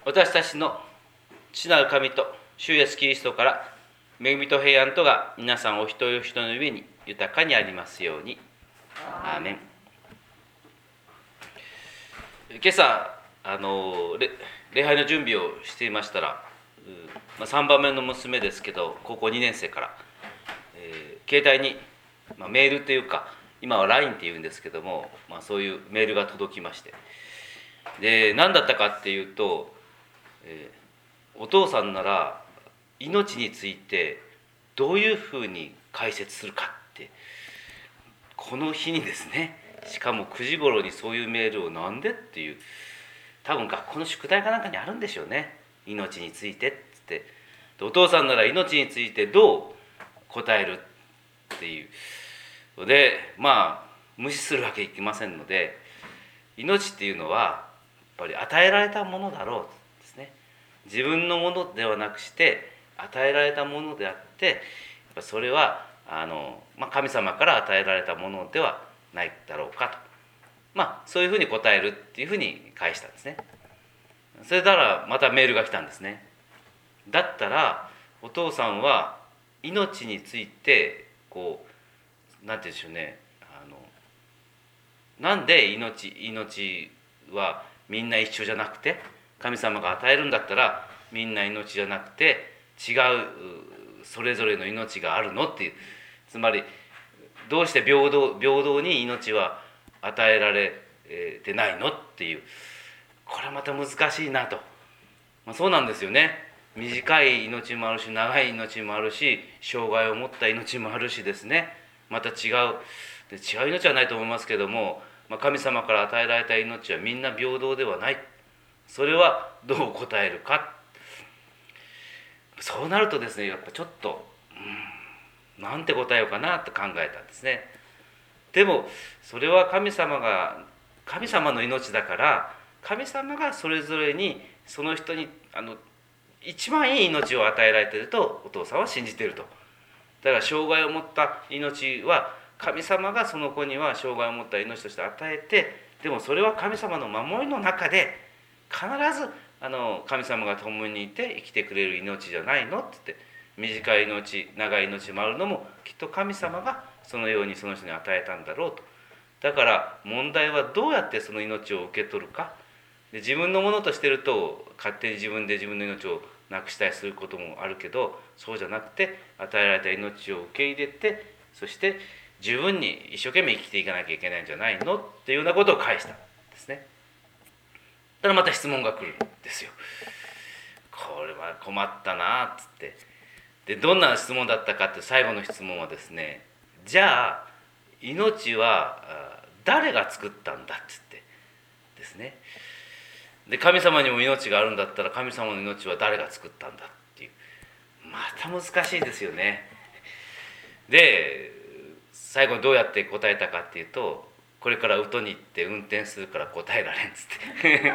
私たちの父なる神と主イエスキリストから恵みと平安とが皆さんお一人お一人の上に豊かにありますように。アーメン。今朝礼拝の準備をしていましたら、3番目の娘ですけど高校2年生から、携帯に、メールというか今は LINE っていうんですけども、そういうメールが届きまして、で何だったかっていうと、お父さんなら命についてどういうふうに解説するかって、この日にですね、しかも9時頃にそういうメールをなんでっていう、多分学校の宿題かなんかにあるんでしょうね。命についてっつって、お父さんなら命についてどう答えるっていうので、無視するわけいきませんので、命っていうのはやっぱり与えられたものだろうですね。自分のものではなくして与えられたものであって、やっぱそれは神様から与えられたものではないだろうかと、そういうふうに答えるっていうふうに返したんですね。それからまたメールが来たんですね。だったらお父さんは命についてなんて言うんでしょうね、なんで命はみんな一緒じゃなくて、神様が与えるんだったらみんな命じゃなくて違うそれぞれの命があるのっていう、つまりどうして平等に命は与えられてないのっていう、これはまた難しいなと。そうなんですよね。短い命もあるし長い命もあるし、障害を持った命もあるしですね、また違う命はないと思いますけども、神様から与えられた命はみんな平等ではない。それはどう答えるか。そうなるとですね、やっぱちょっとなんて答えようかなと考えたんですね。でもそれは神様の命だから、神様がそれぞれにその人に一番いい命を与えられているとお父さんは信じていると。だから障害を持った命は神様がその子には障害を持った命として与えて、でもそれは神様の守りの中で必ず神様が共にいて生きてくれる命じゃないのって言って、短い命長い命もあるのもきっと神様がそのようにその人に与えたんだろうと。だから問題はどうやってその命を受け取るかで、自分のものとしてると勝手に自分で自分の命をなくしたりすることもあるけど、そうじゃなくて与えられた命を受け入れて、そして十分に一生懸命生きていかなきゃいけないんじゃないのっていうようなことを返したんですね。ただまた質問が来るんですよ。これは困ったなっつって、でどんな質問だったかって最後の質問はですね、じゃあ命は誰が作ったんだっつってですね。で神様にも命があるんだったら神様の命は誰が作ったんだっていう、また難しいですよね。で最後にどうやって答えたかっていうと、これから宇土に行って運転するから答えられんっつって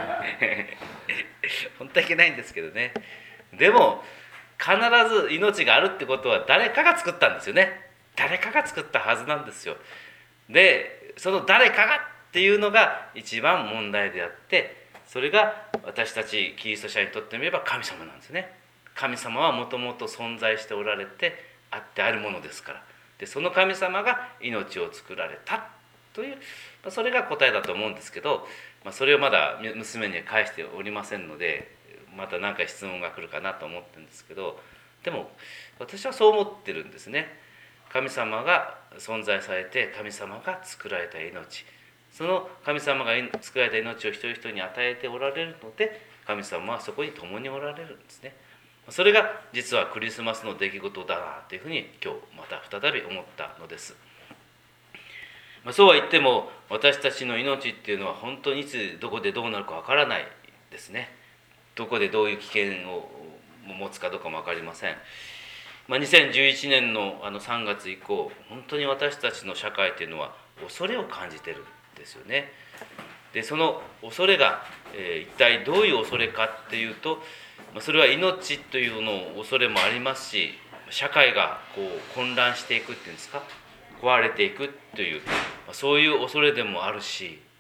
本当はいけないんですけどね。でも必ず命があるってことは誰かが作ったんですよね。誰かが作ったはずなんですよ。でその誰かがっていうのが一番問題であって、それが私たちキリスト者にとってみれば神様なんですね。神様はもともと存在しておられてあってあるものですから。でその神様が命を作られたという、それが答えだと思うんですけど、それをまだ娘には返しておりませんので、また何か質問が来るかなと思ってるんですけど、でも私はそう思ってるんですね。神様が存在されて、神様が作られた命、その神様が作られた命を一人一人に与えておられるので、神様はそこに共におられるんですね。それが実はクリスマスの出来事だなというふうに今日また再び思ったのです。そうは言っても私たちの命っていうのは本当にいつどこでどうなるかわからないですね。どこでどういう危険を持つかどうかも分かりません。2011年の3月以降、本当に私たちの社会というのは恐れを感じてるんですよね。でその恐れが、一体どういう恐れかっていうと、それは命というの恐れもありますし、社会が混乱していくっていうんですか、壊れていくという、そういう恐れでもあるし、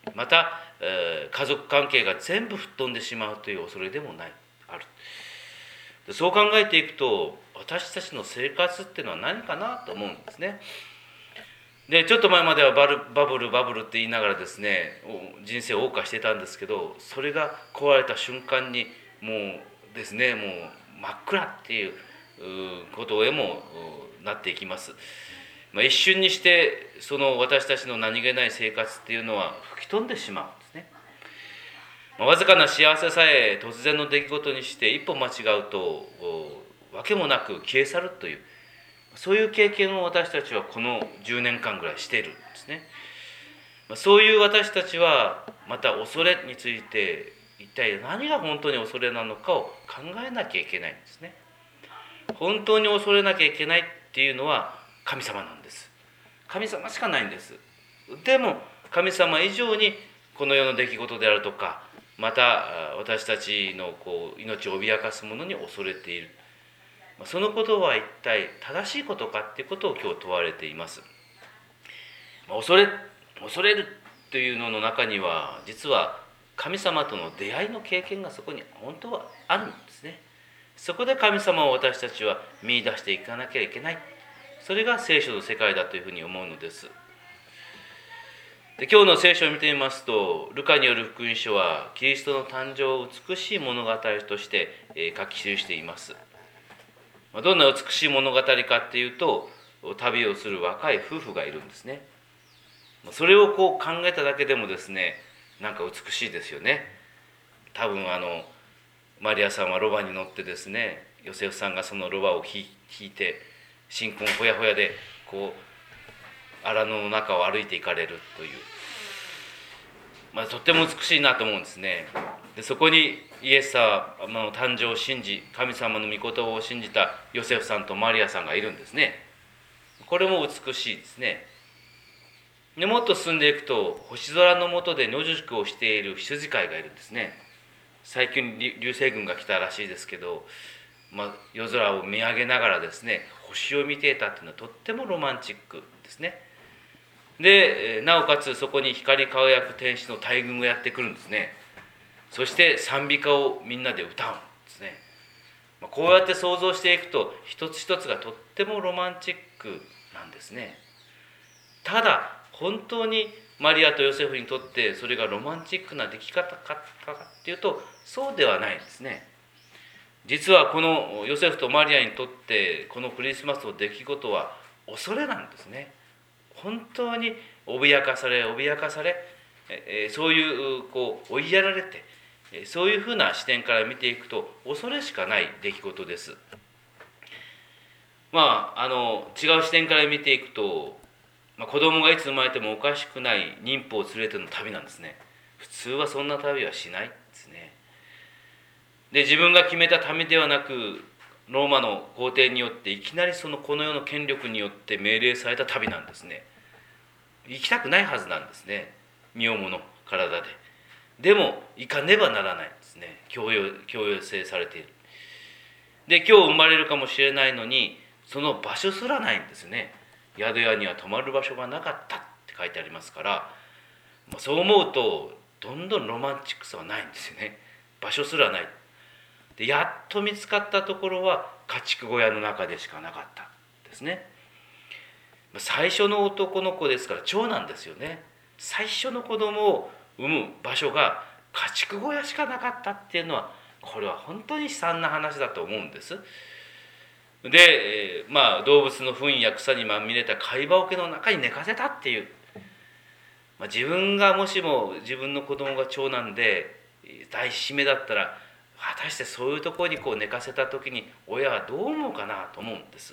また、家族関係が全部吹っ飛んでしまうという恐れでもある。そう考えていくと、私たちの生活っていうのは何かなと思うんですね。でちょっと前まではバブルって言いながらですね、人生を謳歌してたんですけど、それが壊れた瞬間にもうですね、もう真っ暗っていうことへもなっていきます。一瞬にしてその私たちの何気ない生活っていうのは吹き飛んでしまうんですね。わずかな幸せさえ突然の出来事にして一歩間違うと訳もなく消え去るという、そういう経験を私たちはこの10年間ぐらいしているんですね。そういう私たちはまた恐れについて一体何が本当に恐れなのかを考えなきゃいけないんですね。本当に恐れなきゃいけないっていうのは神様なんです。神様しかないんです。でも神様以上にこの世の出来事であるとか、また私たちの命を脅かすものに恐れている。そのことは一体正しいことかっていうことを今日問われています。恐れるというのの中には、実は神様との出会いの経験がそこに本当はあるんですね。そこで神様を私たちは見出していかなきゃいけない。それが聖書の世界だというふうに思うのです。で今日の聖書を見てみますと、ルカによる福音書はキリストの誕生を美しい物語として書き記しています。どんな美しい物語かっていうと、旅をする若い夫婦がいるんですね。それを考えただけでもですね、なんか美しいですよね。多分マリアさんはロバに乗ってですね、ヨセフさんがそのロバを引いて新婚ほやほやで荒野の中を歩いていかれるという、とっても美しいなと思うんですね。でそこにイエス様の誕生を信じ、神様の御言葉を信じたヨセフさんとマリアさんがいるんですね。これも美しいですね。でもっと進んでいくと、星空の下で野宿をしている羊飼いがいるんですね。最近流星群が来たらしいですけど、夜空を見上げながらですね、星を見ていたっていうのはとってもロマンチックですね。でなおかつそこに光り輝く天使の大群がやってくるんですね。そして賛美歌をみんなで歌うんですね。こうやって想像していくと、一つ一つがとってもロマンチックなんですね。ただ本当にマリアとヨセフにとってそれがロマンチックな出来方かっていうと、そうではないんですね。実はこのヨセフとマリアにとってこのクリスマスの出来事は恐れなんですね。本当に脅かされそういう追いやられて、そういうふうな視点から見ていくと恐れしかない出来事です。違う視点から見ていくと、子供がいつ生まれてもおかしくない妊婦を連れての旅なんですね。普通はそんな旅はしないですね。で自分が決めた旅ではなく、ローマの皇帝によっていきなりこの世の権力によって命令された旅なんですね。行きたくないはずなんですね、身重の体で。でも行かねばならないんですね。強要請されている。で今日生まれるかもしれないのに、その場所すらないんですね。宿屋には泊まる場所がなかったって書いてありますから、そう思うとどんどんロマンチックさはないんですよね。場所すらない。でやっと見つかったところは家畜小屋の中でしかなかったですね。最初の男の子ですから長男ですよね。最初の子供を産む場所が家畜小屋しかなかったっていうのは、これは本当に悲惨な話だと思うんです。で、動物の糞や草にまみれた貝羽桶の中に寝かせたっていう、自分がもしも自分の子供が長男で第一子目だったら、果たしてそういうところに寝かせた時に親はどう思うかなと思うんです。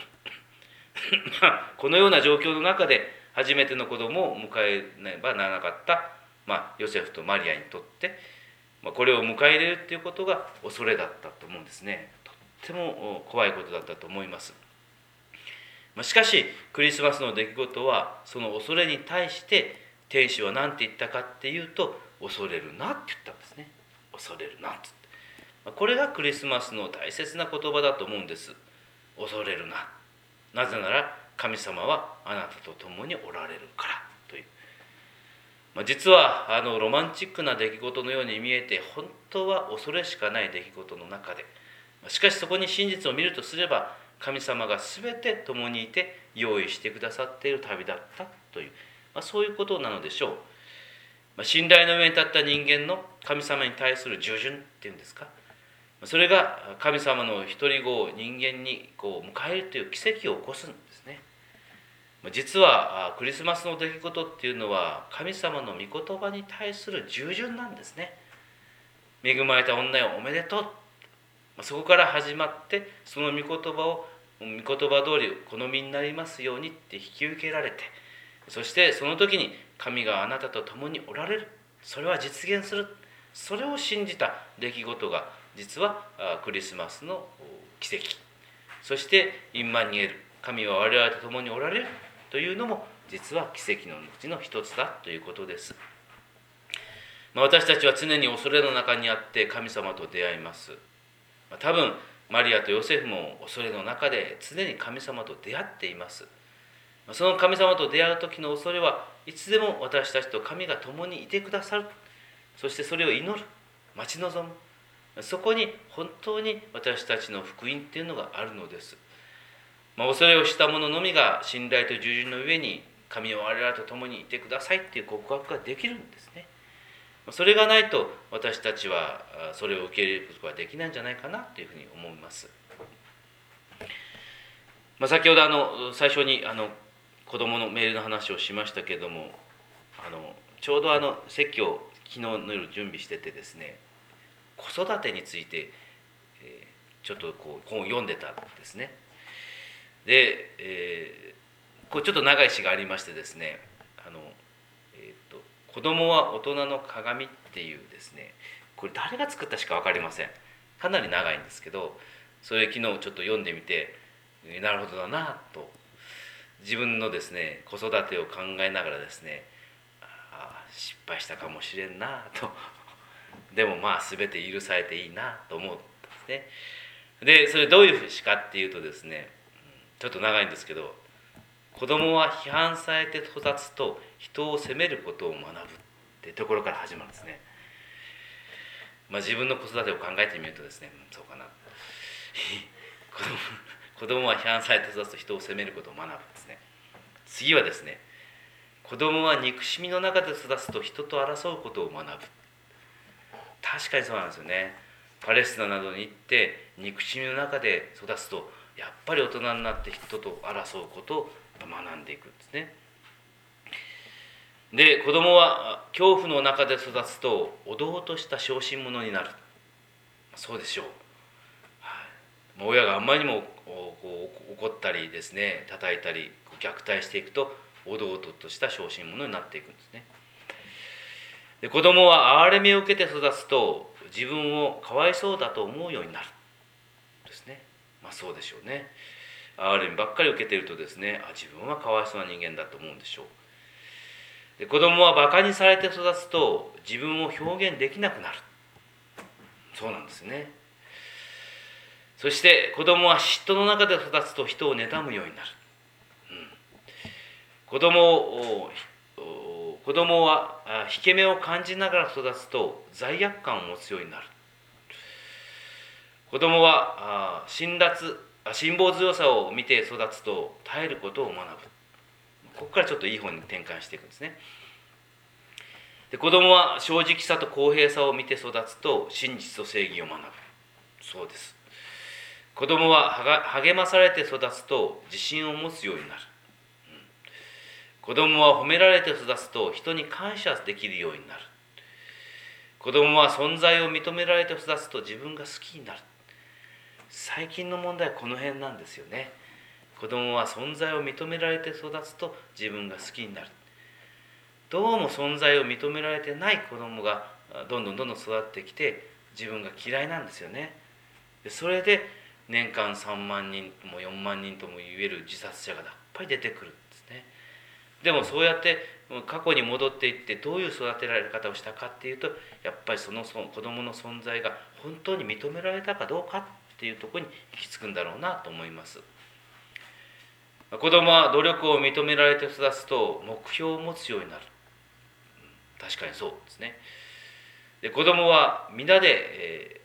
このような状況の中で初めての子供を迎えねばならなかった、ヨセフとマリアにとって、これを迎え入れるっていうことが恐れだったと思うんですね。とっても怖いことだったと思います。しかしクリスマスの出来事はその恐れに対して天使は何て言ったかっていうと、恐れるなって言ったんですね。恐れるなって。これがクリスマスの大切な言葉だと思うんです。恐れるな。なぜなら神様はあなたと共におられるからという。 実はロマンチックな出来事のように見えて、本当は恐れしかない出来事の中で、しかしそこに真実を見るとすれば、神様が全て共にいて用意してくださっている旅だったという、そういうことなのでしょう。信頼の上に立った人間の神様に対する従順っていうんですか、それが神様の一人子を人間に迎えるという奇跡を起こすんですね。実はクリスマスの出来事っていうのは、神様の御言葉に対する従順なんですね。恵まれた女よおめでとう、そこから始まって、その御言葉通り好みになりますようにって引き受けられて、そしてその時に神があなたと共におられる、それは実現する、それを信じた出来事が実はクリスマスの奇跡、そしてインマニエル、神は我々と共におられるというのも実は奇跡のうちの一つだということです。私たちは常に恐れの中にあって神様と出会います。多分マリアとヨセフも恐れの中で常に神様と出会っています。その神様と出会う時の恐れはいつでも私たちと神が共にいてくださる、そしてそれを祈る、待ち望む、そこに本当に私たちの福音っていうのがあるのです。恐れをした者のみが信頼と従順の上に神は我々と共にいてくださいっていう告白ができるんですね。それがないと私たちはそれを受け入れることができないんじゃないかなというふうに思います。先ほど最初に子供のメールの話をしましたけれども、ちょうど説教を昨日の夜準備しててですね、子育てについて、ちょっと本を読んでたんですね。で、ちょっと長い詩がありましてですね、子供は大人の鏡っていうですね、これ誰が作った詩か分かりません。かなり長いんですけど、それ昨日ちょっと読んでみて、なるほどだなと、自分のですね子育てを考えながらですね、失敗したかもしれんなと、でも全て許されていいなと思ったんですね。でそれどういう詩かっていうとですね、ちょっと長いんですけど、子供は批判されて育つと人を責めることを学ぶっていうところから始まるんですね。自分の子育てを考えてみるとですね、そうかな子供は批判されて育つと人を責めることを学ぶんですね。次はですね、子供は憎しみの中で育つと人と争うことを学ぶ。確かにそうなんですよね。パレスチナなどに行って憎しみの中で育つと、やっぱり大人になって人と争うことを学んでいくんですね。で子供は恐怖の中で育つとおどおとした小心者になる。そうでしょう。親があんまりにも怒ったりですね、叩いたり虐待していくとおどおとした小心者になっていくんですね。で子供は憐れみを受けて育つと自分をかわいそうだと思うようになるですね。そうでしょうね。憐れみばっかり受けているとですね、自分はかわいそうな人間だと思うんでしょう。で子供はバカにされて育つと自分を表現できなくなる。そうなんですね。そして子供は嫉妬の中で育つと人を妬むようになる。子供は引け目を感じながら育つと罪悪感を持つようになる。子供は辛抱強さを見て育つと耐えることを学ぶ。ここからちょっといい方に転換していくんですね。で子供は正直さと公平さを見て育つと真実と正義を学ぶ。そうです。子供は励まされて育つと自信を持つようになる。子供は褒められて育つと人に感謝できるようになる。子供は存在を認められて育つと自分が好きになる。最近の問題はこの辺なんですよね。子供は存在を認められて育つと自分が好きになる。どうも存在を認められてない子供がどんどん育ってきて自分が嫌いなんですよね。それで年間3万人とも4万人とも言える自殺者がやっぱり出てくるんですね。でもそうやって過去に戻っていってどういう育てられ方をしたかっていうと、やっぱりその子供の存在が本当に認められたかどうかっていうところに行き着くんだろうなと思います。子供は努力を認められて育つと目標を持つようになる。 確かにそうですね。で子供は皆で、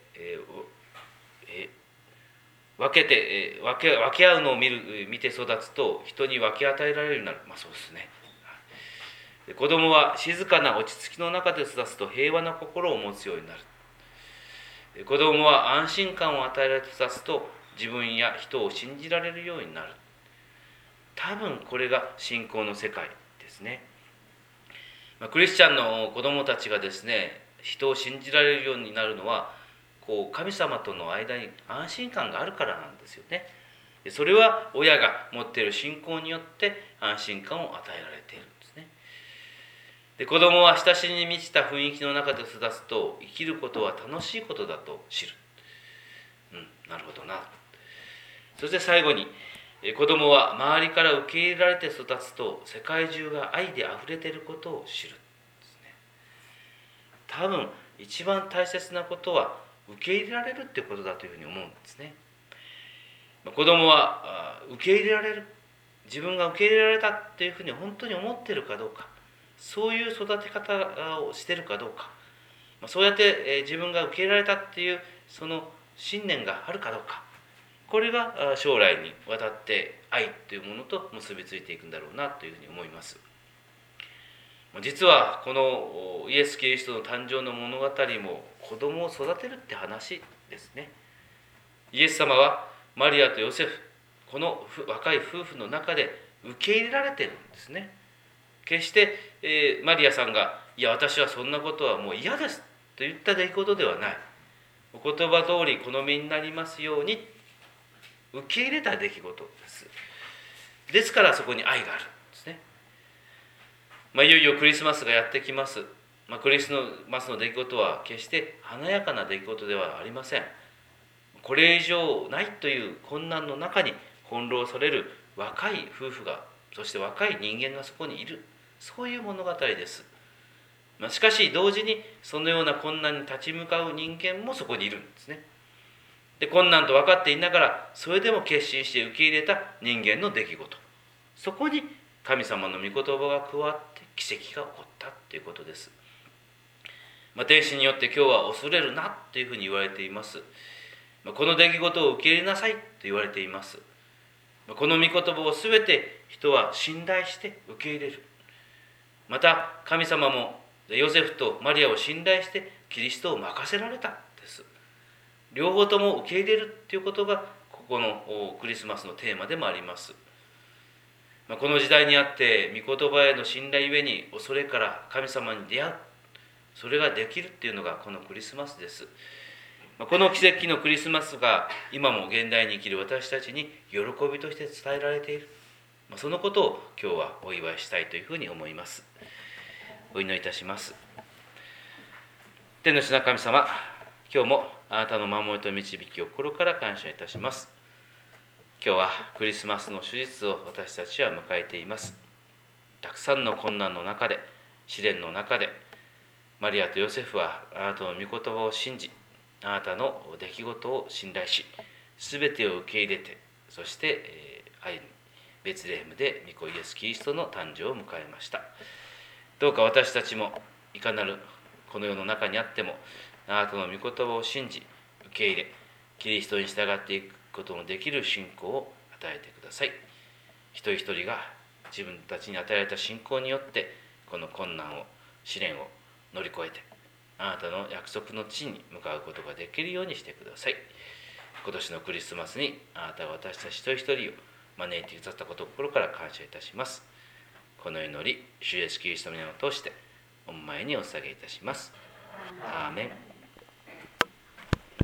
分け合うのを見て育つと人に分け与えられるようになる。そうですね。で子供は静かな落ち着きの中で育つと平和な心を持つようになる。で子供は安心感を与えられて育つと自分や人を信じられるようになる。多分これが信仰の世界ですね。クリスチャンの子供たちがですね、人を信じられるようになるのは神様との間に安心感があるからなんですよね。それは親が持っている信仰によって安心感を与えられているんですね。で子供は親しみに満ちた雰囲気の中で育つと生きることは楽しいことだと知る。なるほどな。そして最後に子供は周りから受け入れられて育つと世界中が愛であふれていることを知るですね。多分一番大切なことは受け入れられるってことだというふうに思うんですね。子供は受け入れられる、自分が受け入れられたっていうふうに本当に思っているかどうか、そういう育て方をしているかどうか、そうやって自分が受け入れられたっていうその信念があるかどうか、これが将来にわたって愛というものと結びついていくんだろうなというふうに思います。実はこのイエス・キリストの誕生の物語も子供を育てるって話ですね。イエス様はマリアとヨセフ、この若い夫婦の中で受け入れられてるんですね。決して、マリアさんが「いや私はそんなことはもう嫌です」と言った出来事ではない。お言葉通りこの身になりますように受け入れた出来事です。ですからそこに愛があるんですね。いよいよクリスマスがやってきます。クリスマスの出来事は決して華やかな出来事ではありません。これ以上ないという困難の中に翻弄される若い夫婦が、そして若い人間がそこにいる、そういう物語です。しかし同時にそのような困難に立ち向かう人間もそこにいるんですね。で困難と分かっていながらそれでも決心して受け入れた人間の出来事、そこに神様の御言葉が加わって奇跡が起こったということです。天使によって今日は恐れるなというふうに言われています。この出来事を受け入れなさいと言われています。この御言葉を全て人は信頼して受け入れる。また神様もヨセフとマリアを信頼してキリストを任せられたんです。両方とも受け入れるということがここのクリスマスのテーマでもあります。この時代にあって御言葉への信頼ゆえに恐れから神様に出会う、それができるっていうのがこのクリスマスです。この奇跡のクリスマスが今も現代に生きる私たちに喜びとして伝えられている、そのことを今日はお祝いしたいというふうに思います。お祈りいたします。天の主な神様、今日もあなたの守りと導きを心から感謝いたします。今日はクリスマスの主日を私たちは迎えています。たくさんの困難の中で、試練の中で、マリアとヨセフはあなたの御言葉を信じ、あなたの出来事を信頼し、すべてを受け入れて、そして愛にベツレヘムで御子イエス・キリストの誕生を迎えました。どうか私たちもいかなるこの世の中にあっても、あなたの御言葉を信じ、受け入れ、キリストに従っていくことのできる信仰を与えてください。一人一人が自分たちに与えられた信仰によって、この困難を、試練を乗り越えて、あなたの約束の地に向かうことができるようにしてください。今年のクリスマスにあなたが私たち一人一人を招いてくださったことを心から感謝いたします。この祈り、主イエスキリストの名を通して御前にお捧げいたします。アーメン。